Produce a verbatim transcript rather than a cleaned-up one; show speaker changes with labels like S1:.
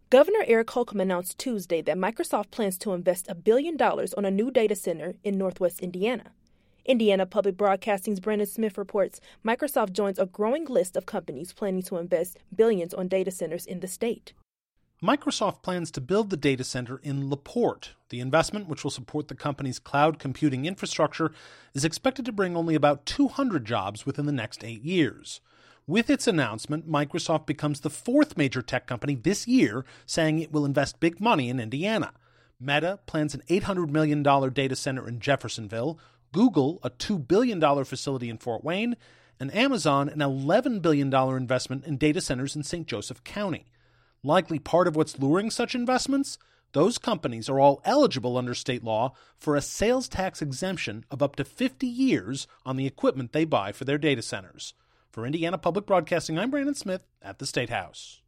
S1: Governor Eric Holcomb announced Tuesday that Microsoft plans to invest a billion dollars on a new data center in northwest Indiana. Indiana Public Broadcasting's Brandon Smith reports Microsoft joins a growing list of companies planning to invest billions on data centers in the state.
S2: Microsoft plans to build the data center in La Porte. The investment, which will support the company's cloud computing infrastructure, is expected to bring only about two hundred jobs within the next eight years. With its announcement, Microsoft becomes the fourth major tech company this year saying it will invest big money in Indiana. Meta plans an eight hundred million dollars data center in Jeffersonville, Google a two billion dollars facility in Fort Wayne, and Amazon an eleven billion dollars investment in data centers in Saint Joseph County. Likely part of what's luring such investments? Those companies are all eligible under state law for a sales tax exemption of up to fifty years on the equipment they buy for their data centers. For Indiana Public Broadcasting, I'm Brandon Smith at the State House.